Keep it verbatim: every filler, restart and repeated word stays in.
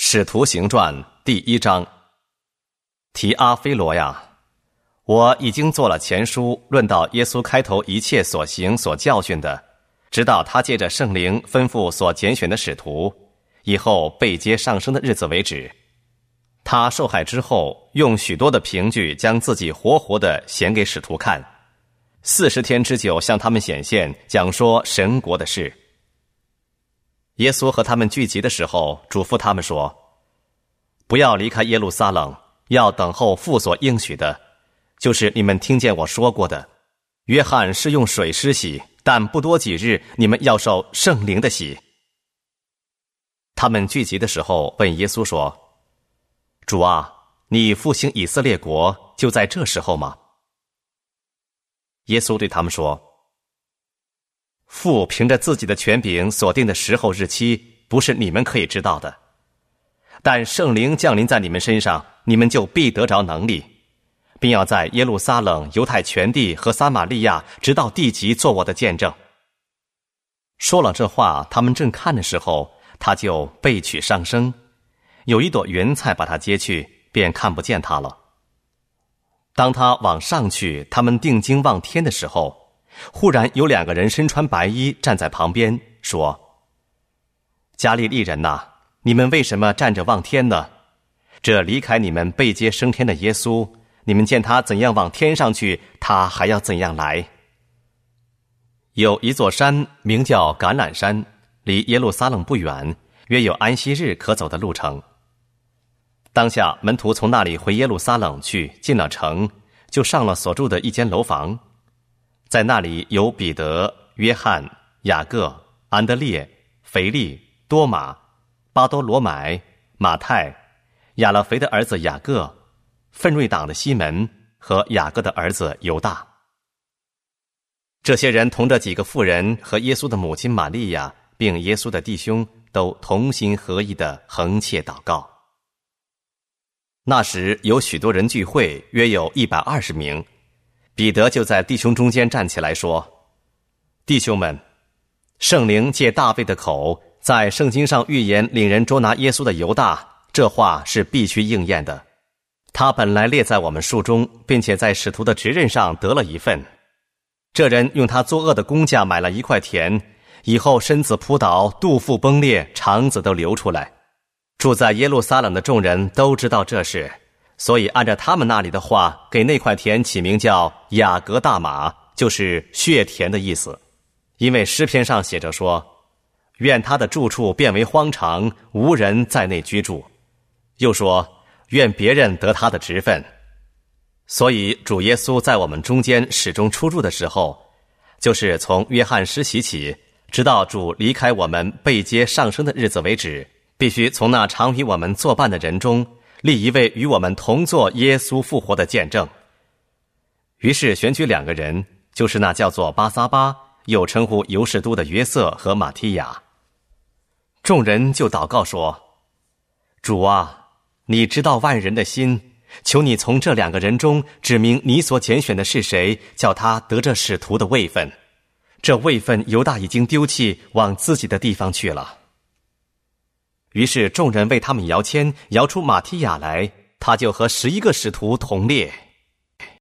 使徒行传第一章。提阿非罗呀，我已经做了前书，论到耶稣开头一切所行所教训的，直到他借着圣灵吩咐所拣选的使徒，以后被接上升的日子为止。他受害之后，用许多的凭据将自己活活地显给使徒看，四十天之久向他们显现，讲说神国的事。耶稣和他们聚集的时候，嘱咐他们说，不要离开耶路撒冷，要等候父所应许的，就是你们听见我说过的。约翰是用水施洗，但不多几日，你们要受圣灵的洗。他们聚集的时候问耶稣说，主啊，你复兴以色列国就在这时候吗？耶稣对他们说，父凭着自己的权柄所定的时候日期，不是你们可以知道的。但圣灵降临在你们身上，你们就必得着能力，并要在耶路撒冷、犹太全地和撒玛利亚直到地极做我的见证。说了这话，他们正看的时候，他就被取上升，有一朵云彩把他接去，便看不见他了。当他往上去，他们定睛望天的时候，忽然有两个人身穿白衣站在旁边，说，加利利人哪，你们为什么站着望天呢？这离开你们被接升天的耶稣，你们见他怎样往天上去，他还要怎样来。有一座山名叫橄榄山，离耶路撒冷不远，约有安息日可走的路程。当下门徒从那里回耶路撒冷去，进了城，就上了所住的一间楼房。在那里有彼得、约翰、雅各、安德烈、腓力、多马、巴多罗买、马太、亚勒腓的儿子雅各、奋锐党的西门和雅各的儿子犹大。这些人同着几个妇人和耶稣的母亲玛利亚，并耶稣的弟兄，都同心合意地横切祷告。那时有许多人聚会，约有一百二十名。彼得就在弟兄中间站起来说，弟兄们，圣灵借大卫的口在圣经上预言领人捉拿耶稣的犹大，这话是必须应验的。他本来列在我们数中，并且在使徒的职任上得了一份。这人用他作恶的工价买了一块田，以后身子扑倒，肚腹崩裂，肠子都流出来。住在耶路撒冷的众人都知道这事，所以按照他们那里的话，给那块田起名叫雅各大马，就是血田的意思。因为诗篇上写着说，愿他的住处变为荒场，无人在内居住。又说，愿别人得他的职分。所以主耶稣在我们中间始终出入的时候，就是从约翰施洗起，直到主离开我们被接上升的日子为止，必须从那常与我们作伴的人中立一位与我们同作耶稣复活的见证。于是选举两个人，就是那叫做巴撒巴，又称呼犹士都的约瑟和马提亚。众人就祷告说，主啊，你知道万人的心，求你从这两个人中指明你所拣选的是谁，叫他得这使徒的位分。这位分犹大已经丢弃，往自己的地方去了。于是众人为他们摇签，摇出马提亚来，他就和十一个使徒同列。